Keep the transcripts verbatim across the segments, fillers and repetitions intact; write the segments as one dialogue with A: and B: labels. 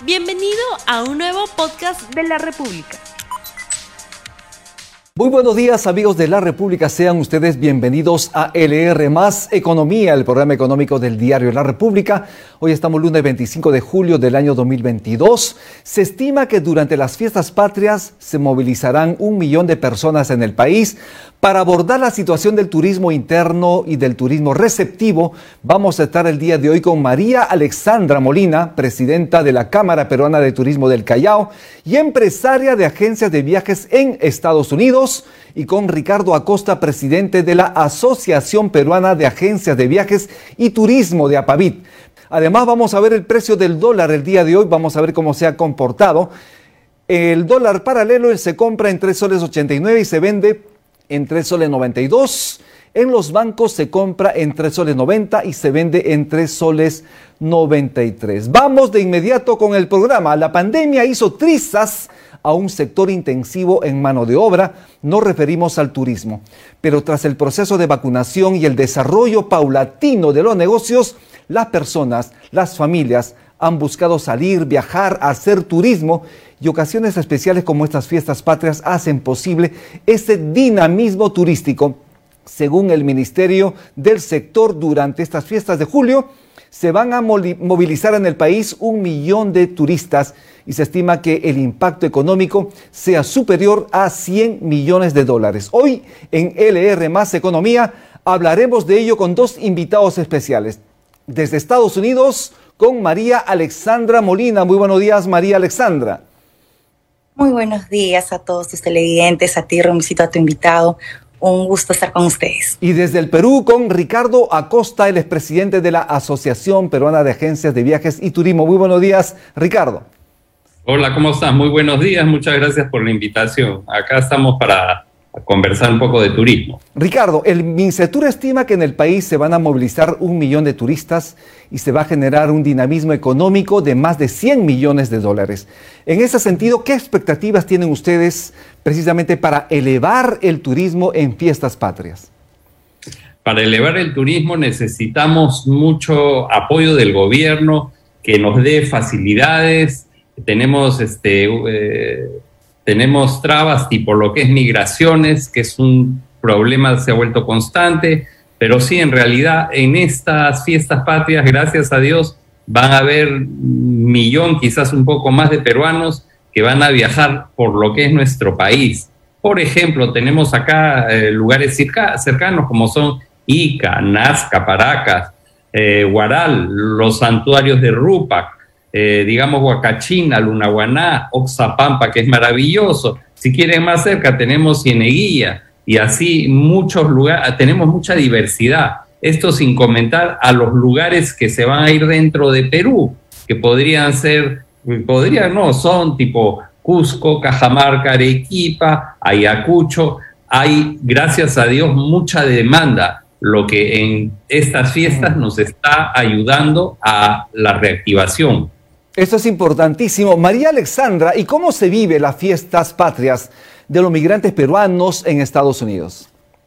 A: Bienvenido a un nuevo podcast de La República.
B: Muy buenos días, amigos de La República, sean ustedes bienvenidos a L R más Economía, el programa económico del diario La República. Hoy estamos lunes veinticinco de julio del año dos mil veintidós. Se estima que durante las fiestas patrias se movilizarán un millón de personas en el país. Para abordar la situación del turismo interno y del turismo receptivo, vamos a estar el día de hoy con María Alexandra Molina, presidenta de la Cámara Peruana de Turismo del Callao y empresaria de agencias de viajes en Estados Unidos, y con Ricardo Acosta, presidente de la Asociación Peruana de Agencias de Viajes y Turismo de APAVIT. Además, vamos a ver el precio del dólar el día de hoy, vamos a ver cómo se ha comportado. El dólar paralelo se compra en tres soles ochenta y nueve y se vende en tres soles noventa y dos. En los bancos se compra en tres soles noventa y se vende en tres soles noventa y tres. Vamos de inmediato con el programa. La pandemia hizo trizas a un sector intensivo en mano de obra, nos referimos al turismo. Pero tras el proceso de vacunación y el desarrollo paulatino de los negocios, las personas, las familias han buscado salir, viajar, hacer turismo, y ocasiones especiales como estas fiestas patrias hacen posible ese dinamismo turístico. Según el Ministerio del Sector, durante estas fiestas de julio se van a movilizar en el país un millón de turistas y se estima que el impacto económico sea superior a cien millones de dólares. Hoy en L R más Economía hablaremos de ello con dos invitados especiales. Desde Estados Unidos, con María Alexandra Molina. Muy buenos días, María Alexandra.
C: Muy buenos días a todos tus televidentes, a ti, Romicito, a tu invitado. Un gusto estar con ustedes.
B: Y desde el Perú, con Ricardo Acosta, el expresidente de la Asociación Peruana de Agencias de Viajes y Turismo. Muy buenos días, Ricardo.
D: Hola, ¿cómo estás? Muy buenos días, muchas gracias por la invitación. Acá estamos para conversar un poco de turismo.
B: Ricardo, el MINCETUR estima que en el país se van a movilizar un millón de turistas y se va a generar un dinamismo económico de más de cien millones de dólares. En ese sentido, ¿qué expectativas tienen ustedes precisamente para elevar el turismo en fiestas patrias?
D: Para elevar el turismo necesitamos mucho apoyo del gobierno, que nos dé facilidades. Tenemos este... Eh, Tenemos trabas tipo lo que es migraciones, que es un problema, se ha vuelto constante, pero sí, en realidad, en estas fiestas patrias, gracias a Dios, van a haber un millón, quizás un poco más de peruanos que van a viajar por lo que es nuestro país. Por ejemplo, tenemos acá eh, lugares cerca, cercanos como son Ica, Nazca, Paracas, eh, Huaral, los santuarios de Rupac, Eh, digamos Huacachina, Lunahuaná, Oxapampa, que es maravilloso. Si quieren más cerca tenemos Cieneguilla y así muchos lugares, tenemos mucha diversidad. Esto sin comentar a los lugares que se van a ir dentro de Perú, que podrían ser, podrían no, son tipo Cusco, Cajamarca, Arequipa, Ayacucho. Hay, gracias a Dios, mucha demanda, lo que en estas fiestas nos está ayudando a la reactivación.
B: Eso es importantísimo. María Alexandra, ¿y cómo se vive las fiestas patrias de los migrantes peruanos en Estados Unidos?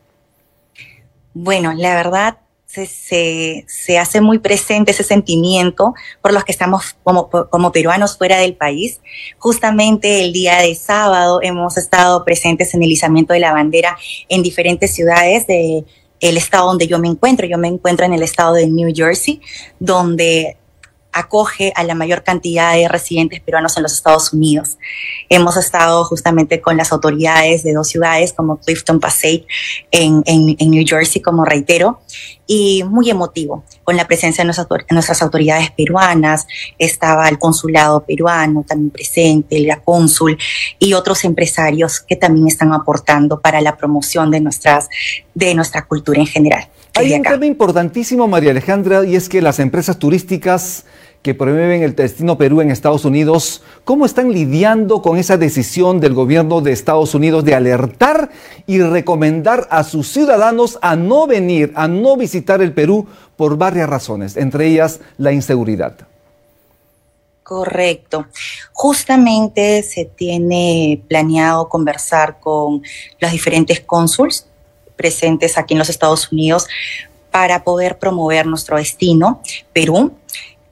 C: Bueno, la verdad se, se, se hace muy presente ese sentimiento por los que estamos como, como peruanos fuera del país. Justamente el día de sábado hemos estado presentes en el izamiento de la bandera en diferentes ciudades de el estado donde yo me encuentro. Yo me encuentro en el estado de New Jersey, donde acoge a la mayor cantidad de residentes peruanos en los Estados Unidos. Hemos estado justamente con las autoridades de dos ciudades como Clifton Passage en, en, en New Jersey, como reitero, y muy emotivo, con la presencia de nuestras, nuestras autoridades peruanas. Estaba el consulado peruano también presente, la cónsul y otros empresarios que también están aportando para la promoción de, nuestras, de nuestra cultura en general.
B: Hay un tema importantísimo, María Alejandra, y es que las empresas turísticas que promueven el destino Perú en Estados Unidos, ¿cómo están lidiando con esa decisión del gobierno de Estados Unidos de alertar y recomendar a sus ciudadanos a no venir, a no visitar el Perú por varias razones, entre ellas la inseguridad?
C: Correcto. Justamente se tiene planeado conversar con los diferentes cónsuls presentes aquí en los Estados Unidos para poder promover nuestro destino, Perú.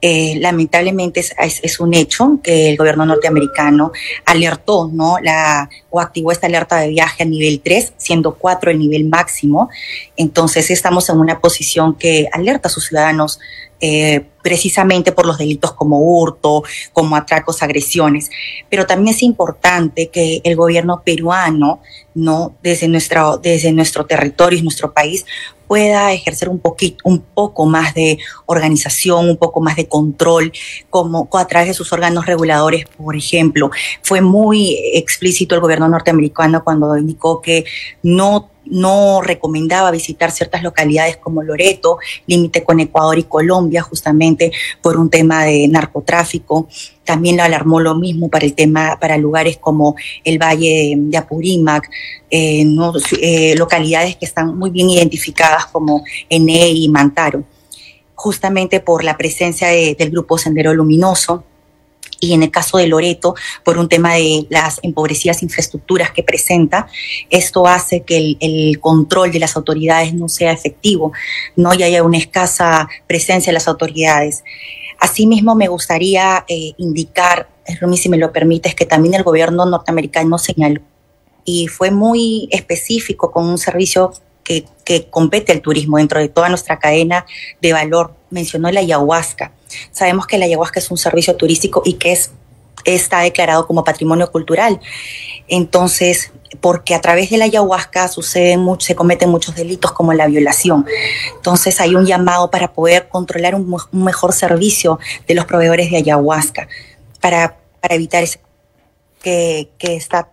C: Eh, lamentablemente es, es, es un hecho que el gobierno norteamericano alertó, ¿no? La, o activó esta alerta de viaje a nivel tres, siendo cuatro el nivel máximo. Entonces estamos en una posición que alerta a sus ciudadanos eh, precisamente por los delitos como hurto, como atracos, agresiones. Pero también es importante que el gobierno peruano, ¿no? Desde, nuestra, desde nuestro territorio y nuestro país, pueda ejercer un poquito, un poco más de organización, un poco más de control, como a través de sus órganos reguladores, por ejemplo. Fue muy explícito el gobierno norteamericano cuando indicó que no no recomendaba visitar ciertas localidades como Loreto, límite con Ecuador y Colombia, justamente por un tema de narcotráfico. También lo alarmó lo mismo para el tema, para lugares como el Valle de Apurímac, eh, no, eh, localidades que están muy bien identificadas como Ené y Mantaro, justamente por la presencia de, del grupo Sendero Luminoso. Y en el caso de Loreto, por un tema de las empobrecidas infraestructuras que presenta, esto hace que el, el control de las autoridades no sea efectivo, no y haya una escasa presencia de las autoridades. Asimismo, me gustaría eh, indicar, Rumi, si me lo permites, que también el gobierno norteamericano señaló, y fue muy específico con un servicio que, que compete al turismo dentro de toda nuestra cadena de valor, mencionó la ayahuasca. Sabemos que la ayahuasca es un servicio turístico y que es, está declarado como patrimonio cultural. Entonces, porque a través de la ayahuasca suceden mucho, se cometen muchos delitos como la violación. Entonces, hay un llamado para poder controlar un, un mejor servicio de los proveedores de ayahuasca para, para evitar ese, que, que está...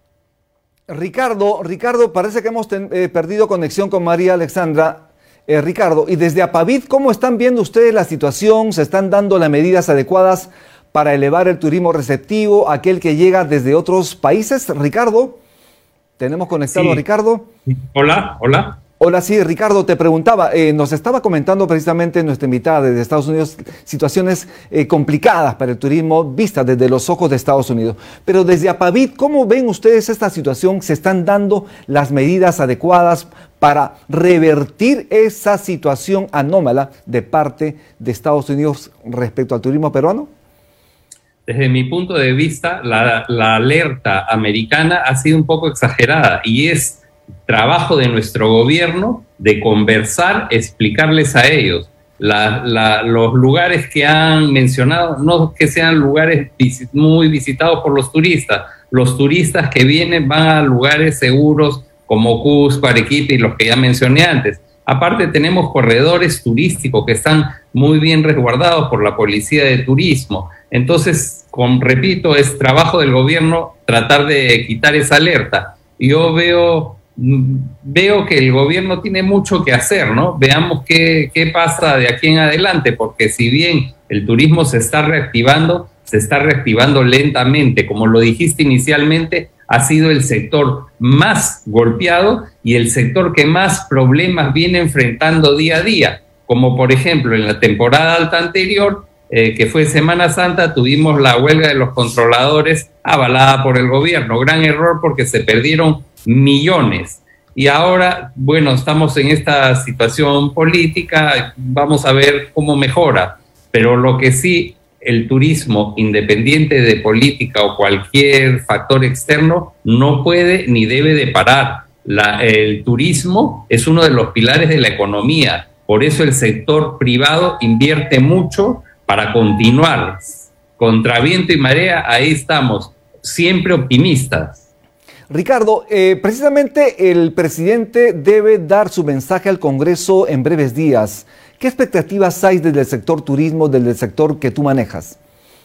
B: Ricardo, Ricardo, parece que hemos ten, eh, perdido conexión con María Alexandra. Eh, Ricardo, y desde Apavit, ¿cómo están viendo ustedes la situación? ¿Se están dando las medidas adecuadas para elevar el turismo receptivo, aquel que llega desde otros países? Ricardo, ¿tenemos conectado sí. a Ricardo?
D: Hola, hola.
B: Hola, sí, Ricardo, te preguntaba, eh, nos estaba comentando precisamente nuestra invitada desde Estados Unidos situaciones eh, complicadas para el turismo vistas desde los ojos de Estados Unidos. Pero desde Apavit, ¿cómo ven ustedes esta situación? ¿Se están dando las medidas adecuadas para revertir esa situación anómala de parte de Estados Unidos respecto al turismo peruano?
D: Desde mi punto de vista, la, la alerta americana ha sido un poco exagerada y es trabajo de nuestro gobierno de conversar, explicarles a ellos. La, la, los lugares que han mencionado, no que sean lugares visit, muy visitados por los turistas. Los turistas que vienen van a lugares seguros como Cusco, Arequipa y los que ya mencioné antes. Aparte tenemos corredores turísticos que están muy bien resguardados por la Policía de Turismo. Entonces, con, repito, es trabajo del gobierno tratar de quitar esa alerta. Yo veo... Veo que el gobierno tiene mucho que hacer, ¿no? Veamos qué, qué pasa de aquí en adelante, porque si bien el turismo se está reactivando, se está reactivando lentamente. Como lo dijiste inicialmente, ha sido el sector más golpeado y el sector que más problemas viene enfrentando día a día. Como por ejemplo en la temporada alta anterior, eh, que fue Semana Santa, tuvimos la huelga de los controladores avalada por el gobierno. Gran error porque se perdieron millones. Y ahora, bueno, estamos en esta situación política, vamos a ver cómo mejora. Pero lo que sí, el turismo, independiente de política o cualquier factor externo, no puede ni debe de parar. La, el turismo es uno de los pilares de la economía. Por eso el sector privado invierte mucho para continuar. Contra viento y marea, ahí estamos, siempre optimistas.
B: Ricardo, eh, precisamente el presidente debe dar su mensaje al Congreso en breves días. ¿Qué expectativas hay desde el sector turismo, desde el sector que tú manejas?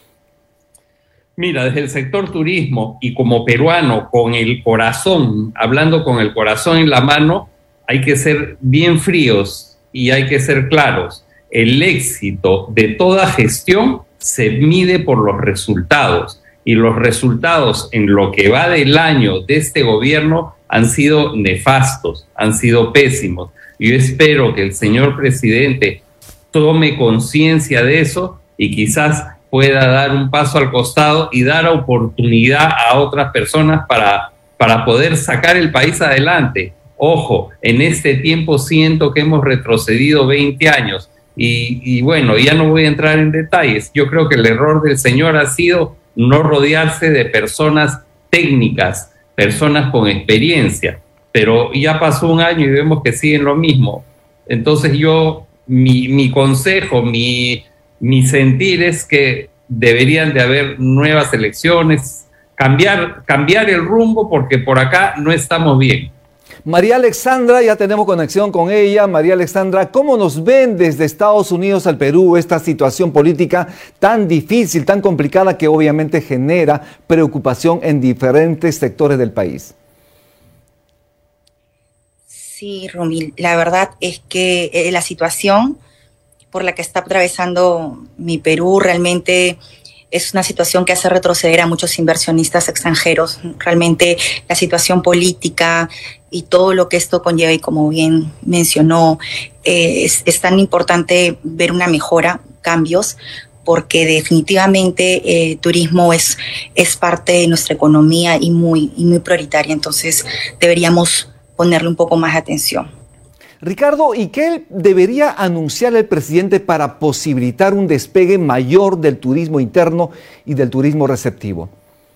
D: Mira, desde el sector turismo y como peruano, con el corazón, hablando con el corazón en la mano, hay que ser bien fríos y hay que ser claros. El éxito de toda gestión se mide por los resultados. Y los resultados en lo que va del año de este gobierno han sido nefastos, han sido pésimos. Yo espero que el señor presidente tome conciencia de eso y quizás pueda dar un paso al costado y dar oportunidad a otras personas para, para poder sacar el país adelante. Ojo, en este tiempo siento que hemos retrocedido veinte años. y, y bueno, ya no voy a entrar en detalles. Yo creo que el error del señor ha sido no rodearse de personas técnicas, personas con experiencia, pero ya pasó un año y vemos que siguen lo mismo. Entonces yo, mi, mi consejo, mi, mi sentir es que deberían de haber nuevas elecciones, cambiar, cambiar el rumbo, porque por acá no estamos bien.
B: María Alexandra, ya tenemos conexión con ella. María Alexandra, ¿cómo nos ven desde Estados Unidos al Perú esta situación política tan difícil, tan complicada, que obviamente genera preocupación en diferentes sectores del país?
C: Sí, Rumi, la verdad es que eh, la situación por la que está atravesando mi Perú realmente es una situación que hace retroceder a muchos inversionistas extranjeros. Realmente la situación política y todo lo que esto conlleva, y como bien mencionó, eh, es, es tan importante ver una mejora, cambios, porque definitivamente el eh, turismo es, es parte de nuestra economía y muy, y muy prioritaria. Entonces deberíamos ponerle un poco más de atención.
B: Ricardo, ¿y qué debería anunciar el presidente para posibilitar un despegue mayor del turismo interno y del turismo receptivo?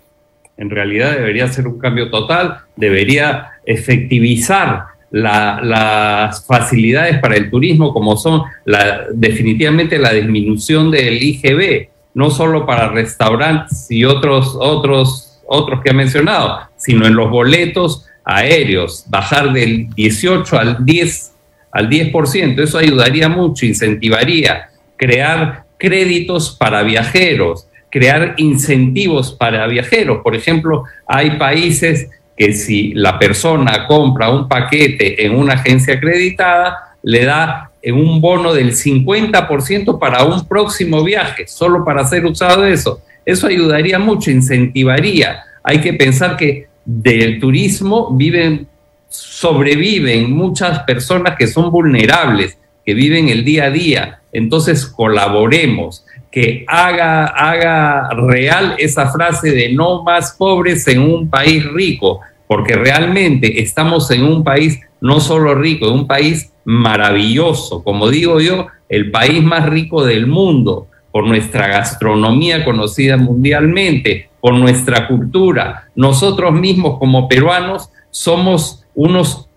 D: En realidad debería ser un cambio total, debería efectivizar la, las facilidades para el turismo, como son la, definitivamente la disminución del I G B, no solo para restaurantes y otros, otros, otros que ha mencionado, sino en los boletos aéreos, bajar del dieciocho al diez por ciento. Eso ayudaría mucho, incentivaría, crear créditos para viajeros, crear incentivos para viajeros. Por ejemplo, hay países que si la persona compra un paquete en una agencia acreditada, le da un bono del cincuenta por ciento para un próximo viaje, solo para hacer usado de eso. Eso ayudaría mucho, incentivaría. Hay que pensar que del turismo viven, sobreviven muchas personas que son vulnerables, que viven el día a día. Entonces colaboremos, que haga, haga real esa frase de no más pobres en un país rico, porque realmente estamos en un país no solo rico, en un país maravilloso, como digo yo, el país más rico del mundo, por nuestra gastronomía conocida mundialmente, por nuestra cultura. Nosotros mismos como peruanos somos unos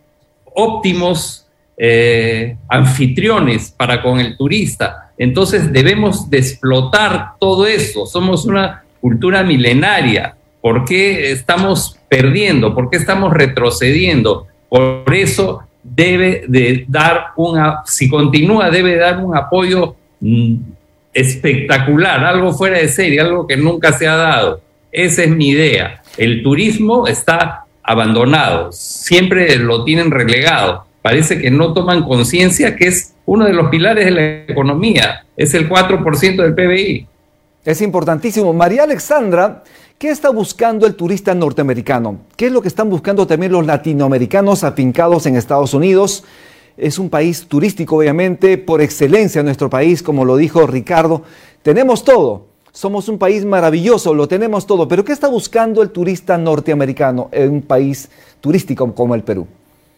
D: óptimos eh, anfitriones para con el turista. Entonces debemos de explotar todo eso. Somos una cultura milenaria. ¿Por qué estamos perdiendo? ¿Por qué estamos retrocediendo? Por eso debe de dar una, si continúa, debe dar un apoyo mm, espectacular, algo fuera de serie, algo que nunca se ha dado. Esa es mi idea. El turismo está abandonado, siempre lo tienen relegado. Parece que no toman conciencia que es uno de los pilares de la economía, es el cuatro por ciento del P B I.
B: Es importantísimo. María Alexandra, ¿qué está buscando el turista norteamericano? ¿Qué es lo que están buscando también los latinoamericanos afincados en Estados Unidos? Es un país turístico, obviamente, por excelencia nuestro país, como lo dijo Ricardo. Tenemos todo. Somos un país maravilloso, lo tenemos todo. Pero ¿qué está buscando el turista norteamericano en un país turístico como el Perú?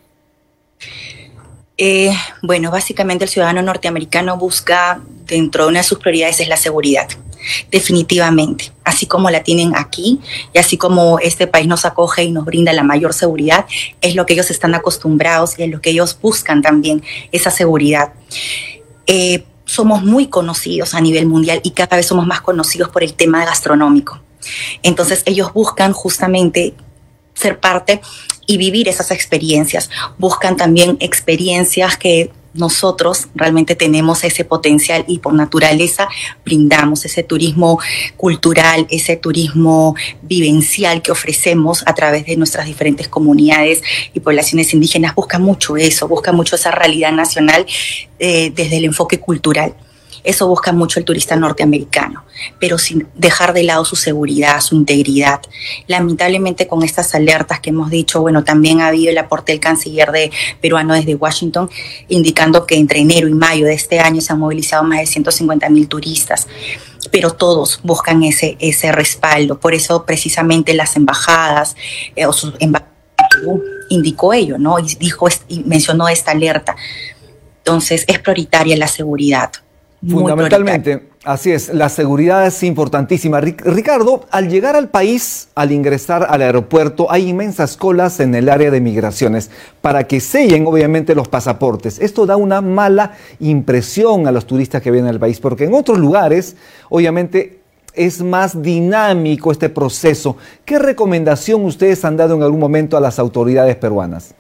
C: Eh, bueno, básicamente el ciudadano norteamericano busca, dentro de una de sus prioridades, es la seguridad. Definitivamente, así como la tienen aquí y así como este país nos acoge y nos brinda la mayor seguridad, es lo que ellos están acostumbrados y es lo que ellos buscan también, esa seguridad. Eh, somos muy conocidos a nivel mundial y cada vez somos más conocidos por el tema gastronómico. Entonces ellos buscan justamente ser parte y vivir esas experiencias. Buscan también experiencias que nosotros realmente tenemos ese potencial y por naturaleza brindamos ese turismo cultural, ese turismo vivencial que ofrecemos a través de nuestras diferentes comunidades y poblaciones indígenas. Busca mucho eso, busca mucho esa realidad nacional eh, desde el enfoque cultural. Eso busca mucho el turista norteamericano, pero sin dejar de lado su seguridad, su integridad. Lamentablemente con estas alertas que hemos dicho, bueno, también ha habido el aporte del canciller de, peruano desde Washington, indicando que entre enero y mayo de este año se han movilizado más de ciento cincuenta mil turistas, pero todos buscan ese, ese respaldo. Por eso precisamente las embajadas eh, o sus embajadas indicó ello, ¿no? Y dijo y mencionó esta alerta. Entonces es prioritaria la seguridad.
B: Fundamentalmente, así es, la seguridad es importantísima. Ricardo, al llegar al país, al ingresar al aeropuerto, hay inmensas colas en el área de migraciones para que sellen obviamente los pasaportes. Esto da una mala impresión a los turistas que vienen al país, porque en otros lugares, obviamente, es más dinámico este proceso. ¿Qué recomendación ustedes han dado en algún momento a las autoridades peruanas?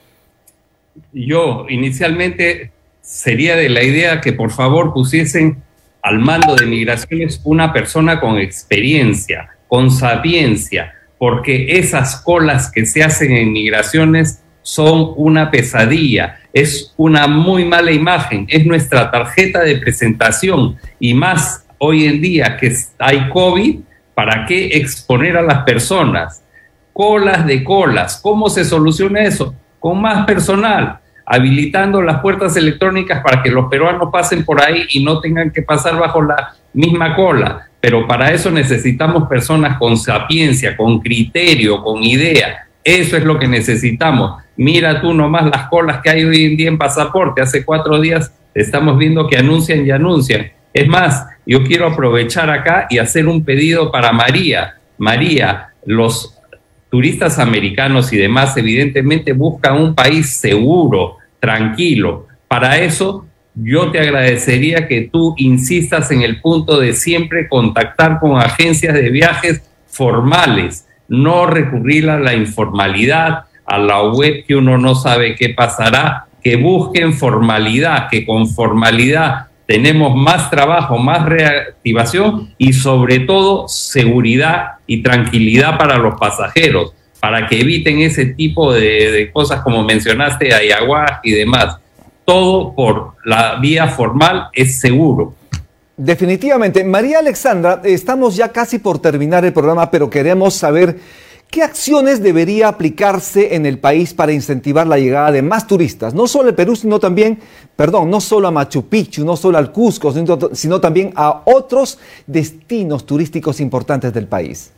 D: Yo, inicialmente, sería de la idea que por favor pusiesen al mando de migraciones una persona con experiencia, con sapiencia, porque esas colas que se hacen en migraciones son una pesadilla, es una muy mala imagen, es nuestra tarjeta de presentación, y más hoy en día que hay COVID, ¿para qué exponer a las personas? Colas de colas, ¿cómo se soluciona eso? Con más personal, habilitando las puertas electrónicas para que los peruanos pasen por ahí y no tengan que pasar bajo la misma cola. Pero para eso necesitamos personas con sapiencia, con criterio, con idea. Eso es lo que necesitamos. Mira tú nomás las colas que hay hoy en día en pasaporte. Hace cuatro días estamos viendo que anuncian y anuncian. Es más, yo quiero aprovechar acá y hacer un pedido para María. María, los turistas americanos y demás evidentemente buscan un país seguro, tranquilo. Para eso yo te agradecería que tú insistas en el punto de siempre contactar con agencias de viajes formales, no recurrir a la informalidad, a la web que uno no sabe qué pasará, que busquen formalidad, que con formalidad tenemos más trabajo, más reactivación y sobre todo seguridad y tranquilidad para los pasajeros, para que eviten ese tipo de, de cosas como mencionaste, ayahuasca y demás. Todo por la vía formal es seguro.
B: Definitivamente. María Alexandra, estamos ya casi por terminar el programa, pero queremos saber qué acciones debería aplicarse en el país para incentivar la llegada de más turistas, no solo al Perú, sino también, perdón, no solo a Machu Picchu, no solo al Cusco, sino, sino también a otros destinos turísticos importantes del país.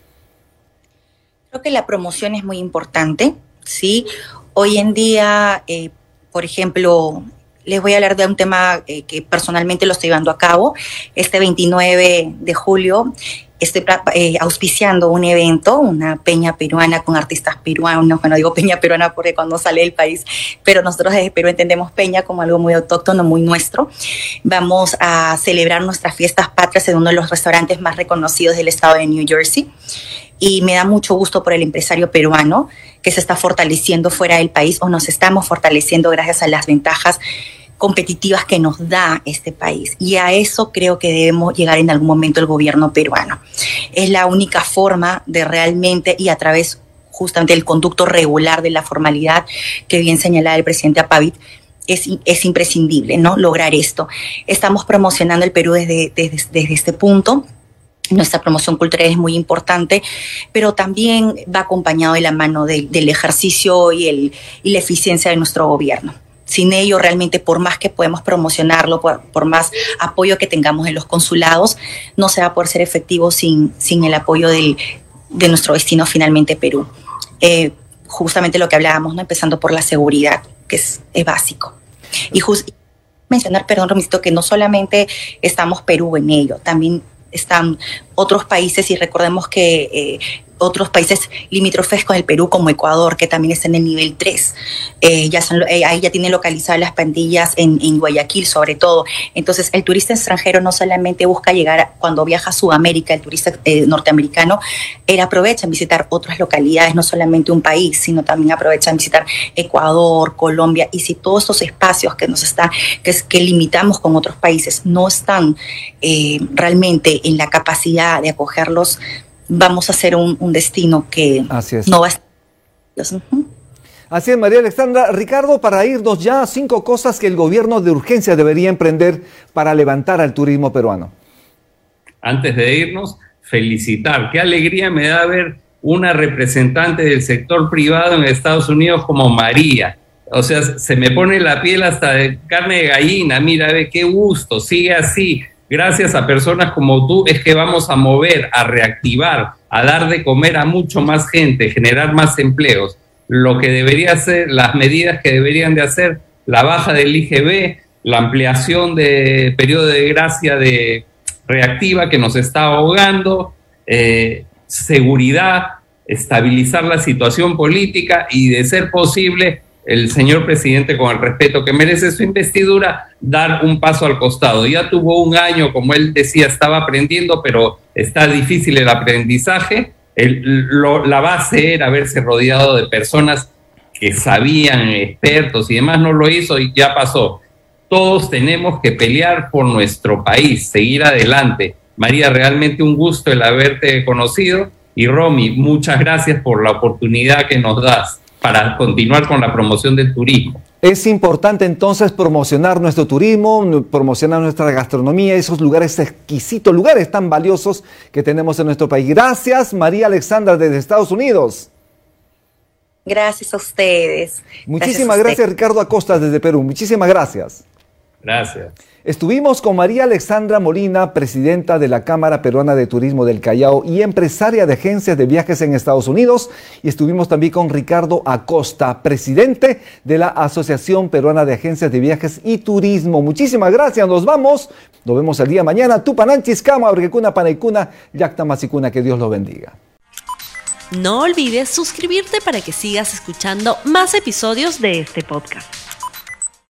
C: Creo que la promoción es muy importante, ¿sí? Hoy en día, eh, por ejemplo, les voy a hablar de un tema eh, que personalmente lo estoy llevando a cabo. Este veintinueve de julio estoy eh, auspiciando un evento, una peña peruana con artistas peruanos. Bueno, digo peña peruana porque cuando sale del país, pero nosotros desde Perú entendemos peña como algo muy autóctono, muy nuestro. Vamos a celebrar nuestras fiestas patrias en uno de los restaurantes más reconocidos del estado de New Jersey. Y me da mucho gusto por el empresario peruano que se está fortaleciendo fuera del país, o nos estamos fortaleciendo gracias a las ventajas competitivas que nos da este país. Y a eso creo que debemos llegar en algún momento el gobierno peruano. Es la única forma de realmente, y a través justamente del conducto regular de la formalidad que bien señalaba el presidente Apavit, es, es imprescindible, ¿no?, lograr esto. Estamos promocionando el Perú desde, desde, desde este punto. Nuestra promoción cultural es muy importante, pero también va acompañado de la mano de, del ejercicio y, el, y la eficiencia de nuestro gobierno. Sin ello, realmente, por más que podemos promocionarlo, por, por más apoyo que tengamos en los consulados, no se va a poder ser efectivo sin, sin el apoyo del, de nuestro destino, finalmente Perú. Eh, justamente lo que hablábamos, ¿no?, empezando por la seguridad, que es, es básico. Y just, mencionar, perdón, Romicito, que no solamente estamos Perú en ello, también están otros países, y recordemos que eh, otros países limítrofes con el Perú, como Ecuador, que también está en el nivel tres. Eh, ya son, eh, ahí ya tienen localizadas las pandillas en, en Guayaquil, sobre todo. Entonces, el turista extranjero no solamente busca llegar a, cuando viaja a Sudamérica, el turista eh, norteamericano, él aprovecha en visitar otras localidades, no solamente un país, sino también aprovecha en visitar Ecuador, Colombia. Y si todos estos espacios que nos están, que, que limitamos con otros países, no están eh, realmente en la capacidad de acogerlos, vamos a hacer un, un destino que
B: Así es.
C: no va a estar. Uh-huh.
B: Así es, María Alexandra. Ricardo, para irnos ya, cinco cosas que el gobierno de urgencia debería emprender para levantar al turismo peruano.
D: Antes de irnos, felicitar. Qué alegría me da ver una representante del sector privado en Estados Unidos como María. O sea, se me pone la piel hasta de carne de gallina. Mira, ve qué gusto, sigue así. Gracias a personas como tú es que vamos a mover, a reactivar, a dar de comer a mucho más gente, generar más empleos. Lo que debería hacer, las medidas que deberían de hacer la baja del I G B, la ampliación de periodo de gracia de reactiva que nos está ahogando, eh, seguridad, estabilizar la situación política y, de ser posible, el señor presidente, con el respeto que merece su investidura, dar un paso al costado. Ya tuvo un año, como él decía, estaba aprendiendo, pero está difícil el aprendizaje. El, lo, la base era haberse rodeado de personas que sabían, expertos y demás. No lo hizo y ya pasó. Todos tenemos que pelear por nuestro país, seguir adelante. María, realmente un gusto el haberte conocido. Y Romy, muchas gracias por la oportunidad que nos das para continuar con la promoción del turismo.
B: Es importante entonces promocionar nuestro turismo, promocionar nuestra gastronomía, esos lugares exquisitos, lugares tan valiosos que tenemos en nuestro país. Gracias, María Alexandra, desde Estados Unidos.
C: Gracias a ustedes.
B: Muchísimas gracias, gracias Ricardo Acosta, desde Perú. Muchísimas gracias.
D: Gracias.
B: Estuvimos con María Alexandra Molina, presidenta de la Cámara Peruana de Turismo del Callao y empresaria de agencias de viajes en Estados Unidos. Y estuvimos también con Ricardo Acosta, presidente de la Asociación Peruana de Agencias de Viajes y Turismo. Muchísimas gracias, nos vamos. Nos vemos el día de mañana. Tupananchis, Kama, Orquecuna, Panaicuna, Yacta Masicuna, que Dios los bendiga.
A: No olvides suscribirte para que sigas escuchando más episodios de este podcast.